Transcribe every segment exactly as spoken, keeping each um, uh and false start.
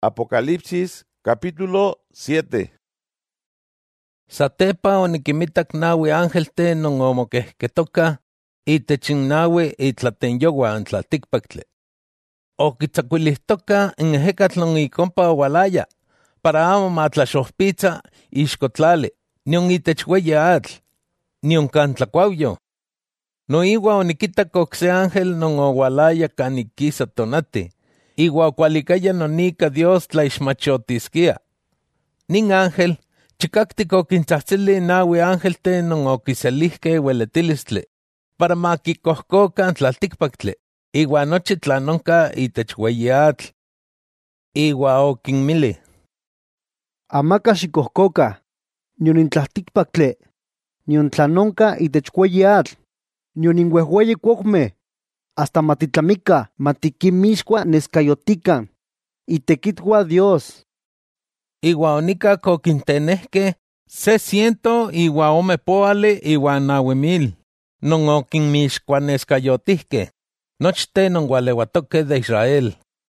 Apocalipsis capítulo siete. Satepa oniquimitak naui angelten non omokehketoka itech n naui itlatenyoua tlaltikpaktli. Okitzakuilihtoka n ejekatl non ikompa oualaya, para amo matlaxohpitza ixko tlali, nion itech ueyi atl, nion kan tlakuauyo. Noiua onikitak okse ángel non oualaya kan ikisa tonati, iua okualikaya nonika Dios tlaixmachotiskia. Nin ángel chikaktik okintzahtsili naui angelten non okiselihke ueletilistli, para makikohkokan tlaltikpaktli, iua nochi tlanonka itech ueyi atl. Iua okinmili: Amaka xikohkoka, nion in tlaltikpaktli, nion tlanonka itech ueyi atl, nion in uehueyi kuokmeh, hasta matitlamika matikinmixkua neskayotikan, itekitua Dios. Iua onikak okintenehke se ciento iua ome poali iua naui mil, non okinmixkuaneskayotihke, nochten non ualeuatoke de Israel.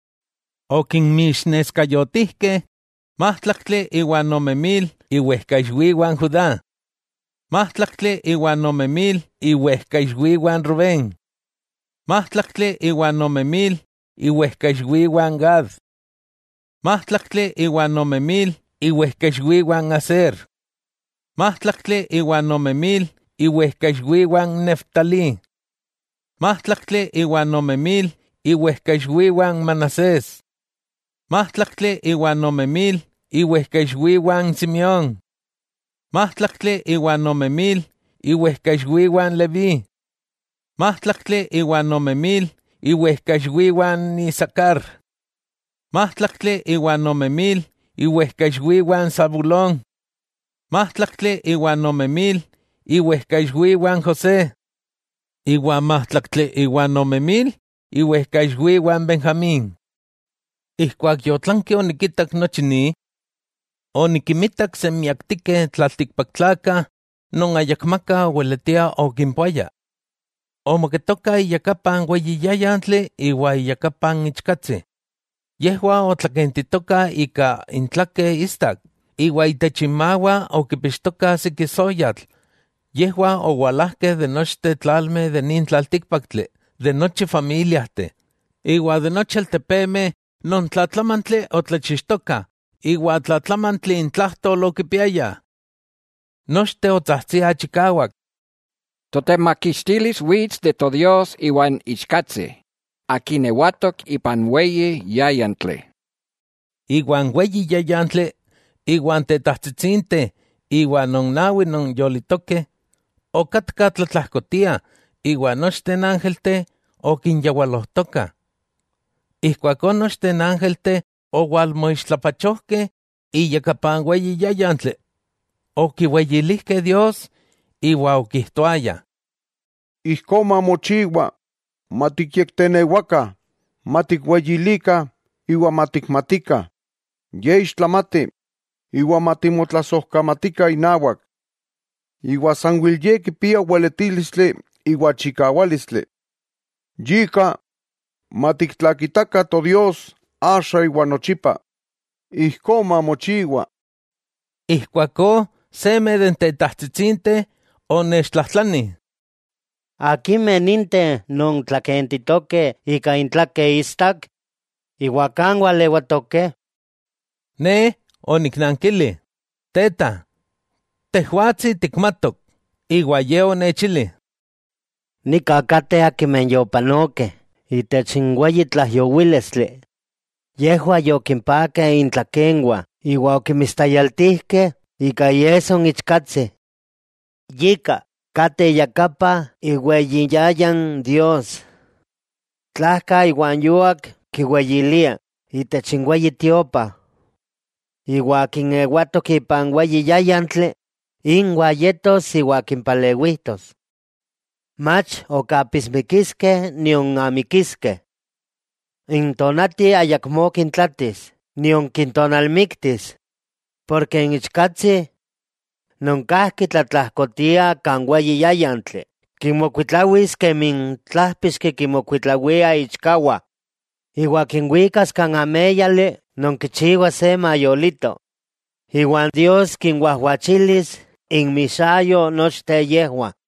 Okinmixneskayotihke mahtlaktli iua nome mil iuehkaixuiuan Judá, mahtlaktli iua nome mil iuehkaixuiuan Rubén, mahtlaktli iua nome mil iuehkaixuiuan Gad, mahtlaktli iua nome mil iuehkaixuiuan Aser, mahtlaktli iua nome mil iuehkaixuiuan Neftalí, mahtlaktli iua nome mil iuehkaixuiuan Manasés, mahtlaktli iua nome mil iuehkaixuiuan Simeón, mahtlaktli iua nome mil iuehkaixuiuan Leví, mahtlaktli iua nome mil iuehkaixuiuan Isakar, mahtlaktli iua nome mil iuehkaixuiuan Zabulón, mahtlaktli iua nome mil iuehkaixuiuan José, iua mahtlaktli iua nome mil iuehkaixuiuan Benjamín. Ihkuak yotlanki onikitak nochi ni, onikimitak semiaktikeh tlaltikpaktlakah non ayakmaka ueletia okinpuaya. Omoketoka iyakapan ueyi yayantli iua iyakapan ichkatzi. Yehua otlakentitoka ika intlake istak, iua itech inmaua okipixtoka siki soyatl. Yehua oualahkeh de nochte tlalmeh de nin tlaltikpaktli, de nochi familiahte, iua de nochi altepemeh non tlatlamantli otlechixtoka, iua tlatlamantli intlahtol okipiaya. Nochte otzahtziah chikauak: Totemakixtilis witz de to Dios iuan ichkatzi, akineuatok ipan ueyi yayantli. Iuan ueyi yayantli, iuan tetahtsitzinteh, iuan non naui non yolitoke, okatka tlatlahkotia, iuan nochten angelteh okinyaualohtoka. Ihkuakon nochten angelteh oualmoixtlapachohkeh iyakapan ueyi yayantli, okiueyilihkeh Dios, iua okihtoaya: Ijkon mamochiua, matikyekteneuaka, matikweyilika, iua matikmatika. Ye ixtlamati, iua matimotlasohkamatika inauak. Iua sanuil ye kipia ueletilistli iua chikaualistli. Yika, matiktlakitaka to Dios axa iua nochipa. Ijkon mamochiua. Ihkuako seme den tetahtsitzinteh onechtlahtlanih: Akinmeh ninteh non tlakentitoke ika intlake istak, iua kan ualeuatoke. Ne oniknankili: Teta, tehuatzi tikmatok. Iua ye onechili: Nika kateh akinmeh yopanokeh itech n ueyi tlahyowilistli. Yehua yokinpakeh intlakenua, iua okimistayaltihkeh ika ieson ichkatzi. Yika, kateh iyakapa iueyi yayan Dios. Tlahka iuan yuak kiueyilia itech n ueyi tiopa. Iua kineuatok ipan ueyi yayantli, inua yetos iua kinpaleuihtos. Mach okapismikiskeh nion amikiskeh. In tonati ayakmo kintlatis, nion kintonalmiktis, porque in ichkatzi non kahki tlatlahkotia kan ueyi yayantli, kinmokuitlauis kemin tlahpixki kinmokuitlauia ichkaua, iua kinhuicas kan ameyali nonquichiua se mayolito. Iwan Dios quinhuahuachilis inmishayo nochte yehua.